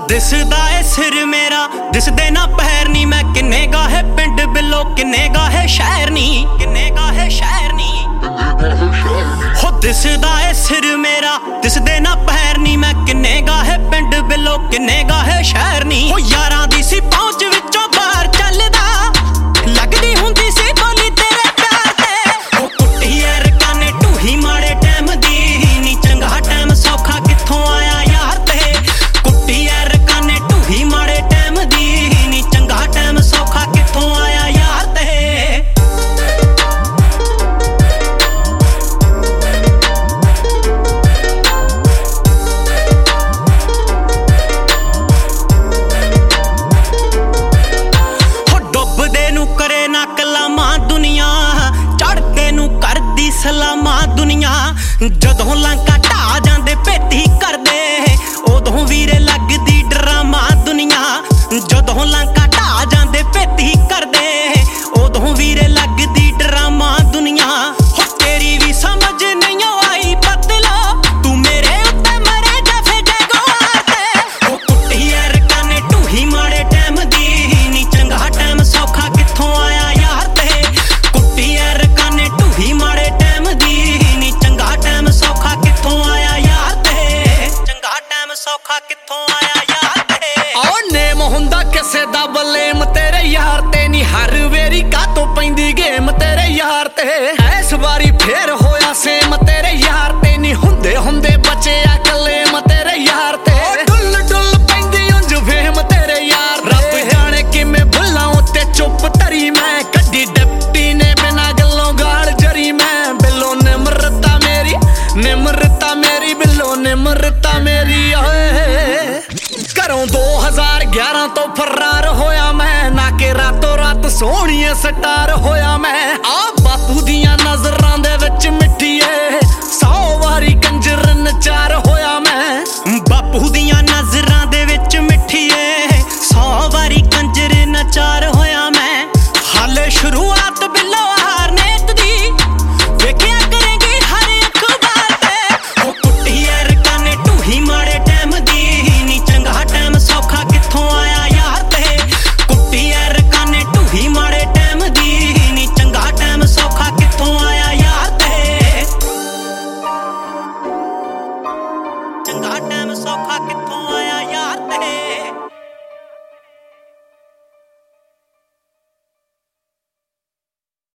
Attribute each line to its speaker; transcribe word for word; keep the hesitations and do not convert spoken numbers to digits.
Speaker 1: दिसदा ए सिर मेरा दिसदे ना पैर नी मैं किन्ने गाहे पिंड बिलो किन्ने गाहे शहर नी किन्ने गाहे शहर नी हो दिसदा ए सिर मेरा दिसदे ना पैर नी मैं किन्ने गाहे पिंड बिलो किन्ने गाहे शहर नी हो यारां दी सी पहुंच विचों बाहर चलदा लगदी हुंदी सी बोली तेरे प्यार ते हो कुट्टी यार काने ढूही माड़े टाइम दी नी चंगा टाइम सौखा कित्थों आया यार ते कुट्टी यार काने ढूही माड़े टाइम दी नी चंगा टाइम सौखा कित्थों आया यार ते सलामा दुनिया जदों लंका ढा जांदे भेटी करदे उदों वीरे लगदी ड्रामा दुनिया जदों लंका ढा जांदे भेटी करदे उदों वीरे लगदी ड्रामा दुनिया हो तेरी भी समझ नहीं आई पतला तू मेरे उत्ते मरे जफे जगवार ते हो कुट्टी यार काने ढूही माड़े टाइम दी नी चंगा टाइम सौखा कित्थों आया यार ते कुट्टी यार काने ढूही माड़े सौखा कित्थों आया यार ते ओ नेम हुंदा किसे दा बलेम तेरे यार ते नी हर वेरी कातों पैंदी गेम तेरे यार ते इस बारी फेर होया सेम तेरे यार ते नी हुंदे हुंदे बचे आ कलेम तेरे यार ते डुल डुल पैंदी उंज वेम तेरे यार रब जाने किवें भुल्लां उत्ते चुप धरी मैं कड्डी डिप्टी ने बिना गल्लों गाल जरी मैं बिलो निमरता मेरी निमरता मेरी बिलो निमरता मेरी घरों दो हजार ग्यारह तो फरार होया मैं ना के रातों रात सोहणिए स्टार होया मैं आ बापू दी